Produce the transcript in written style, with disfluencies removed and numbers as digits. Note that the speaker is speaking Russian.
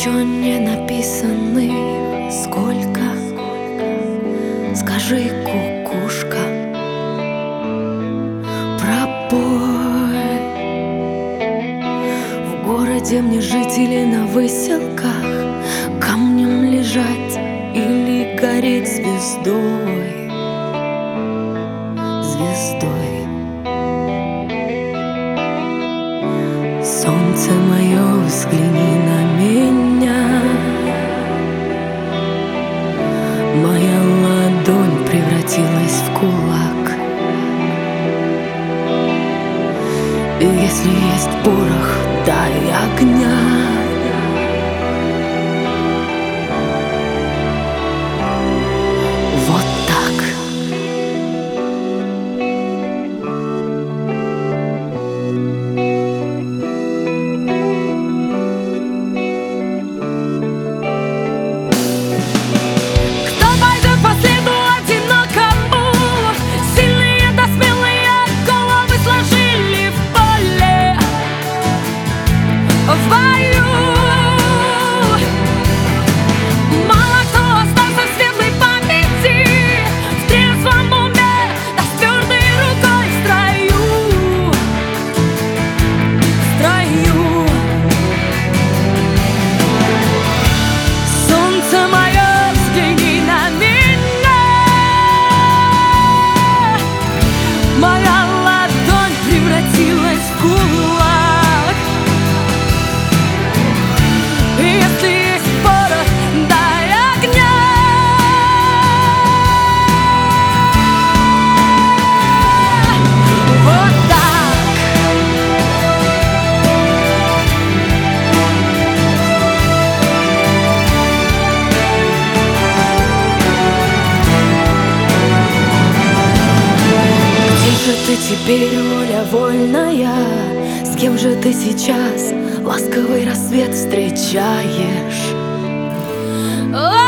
еще не написаны. Сколько? Скажи, кукушка, пробой. В городе мне жить или на выселках, камнем лежать или гореть звездой, звездой. Солнце мое, взгляни на меня. Моя ладонь превратилась в кулак. И если есть порох, дай огня. Вот так. В бою мало кто остался в светлой памяти, в трезвом уме, да с твердой рукой в строю, в строю. Солнце мое, взгляни на меня. Моя ладонь превратилась в кулак. Если есть порох, дай огня. Вот так. Где же ты теперь, воля вольная? С кем же ты сейчас ласковый рассвет встречаешь?